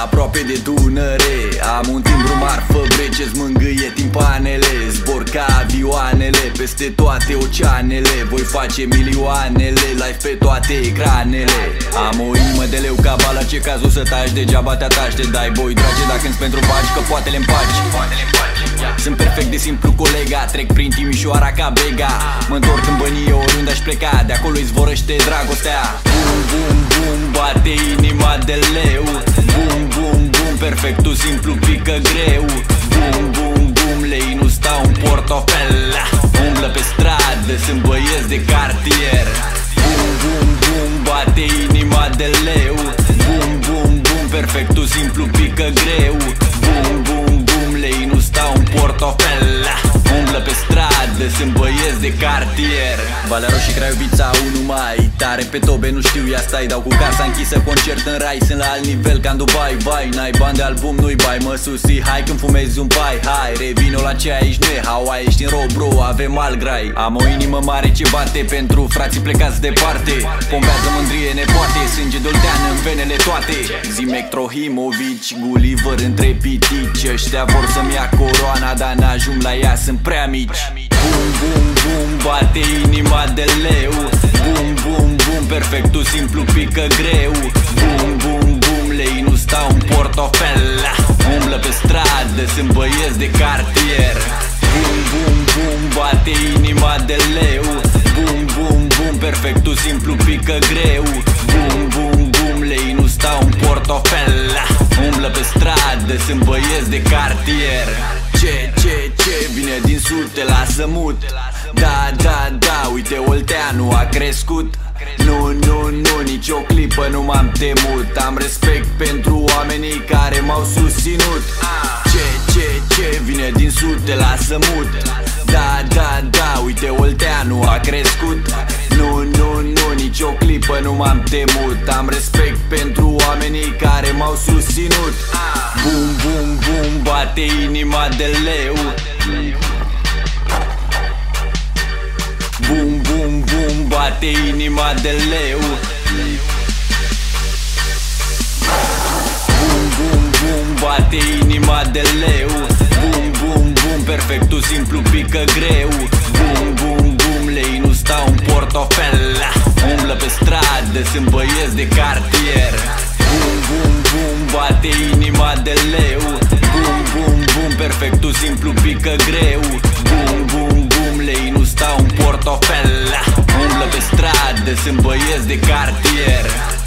aproape de Dunăre. Am un timbru marfă ce-ți mângâie timpanele. Zbor ca avioanele peste toate oceanele. Voi face milioanele, live pe toate ecranele. Am o inimă de leu ca bala, ce cazul să taci, degeaba te ataci. Te dai boi drage dacă îți pentru bagi, că poate le împaci. Sunt perfect de simplu colega, trec prin Timișoara ca Bega. Mă întorc în bănie oriunde aș pleca, de acolo izvorăște dragostea. Bum, bum, bum, bate inima de leu. Bum, bum, bum, perfectul simplu pică greu. Bum, bum, bum, lei nu stau în portofel. Umblă pe stradă, sunt băieți de cartier. Bum, bum, bum, bate inima de leu. Bum, bum, bum, perfectul simplu pică greu. Bum, bum, bum, lei nu stau în portofel. Umblă pe stradă, sunt băieți de cartier. Valea Roșie, Craiovita, 1 mai. Tare pe tobe, nu știu, ia stai. Dau cu casa închisă, concert în rai. Sunt la alt nivel ca în Dubai, vai. N-ai bani de album, nu-i bai, mă susții. Hai când fumezi un pai, hai. Revino la ce aici nu e Hawaii. Ești în ro, bro, avem alt grai. Am o inimă mare ce bate pentru frații plecați departe. Pompează mândrie, nepoate, sânge doltean în venele toate. Zimek Trohimovici, Gulliver între pitici. Ăștia vor să-mi ia coroana, dar n-ajung la ea, sunt prea mici. Bum, bum, bum, bate inima de leu. Bum, bum, bum, perfectul simplu pică greu. Bum, bum, bum, lei nu stau în portofel. Umblă pe stradă, sunt băieți de cartier. Bum, bum, bum, bate inima de leu. Bum, bum, bum, perfectul simplu pică greu. Bum, bum, bum, lei nu stau în portofel. Umblă pe stradă, sunt băieți de cartier. Ce vine din sud, te lasă mut. Da, uite Olteanu a crescut. Nu, nici o clipă nu m-am temut. Am respect pentru oamenii care m-au susținut. Ce vine din sud, te lasă mut. Da, uite Olteanu a crescut. Nu, nici o clipă nu m-am temut. Am respect pentru oamenii care m-au susținut. Bum, bum, bum, bate inima de leu. Bum, bum, bum, bate inima de leu. Bum, bum, bum, bate inima de leu. Bum, bum, bum, perfectul simplu pică greu. Bum, bum, bum, lei nu stau în portofel. Umblă pe stradă, sunt băieți de cartier. Bum, bum, bum, bate inima de leu. Bum, bum, bum, perfectul simplu pică greu. Bum, bum, bum, lei nu stau în portofel. Umblă pe stradă, sunt băieți de cartier.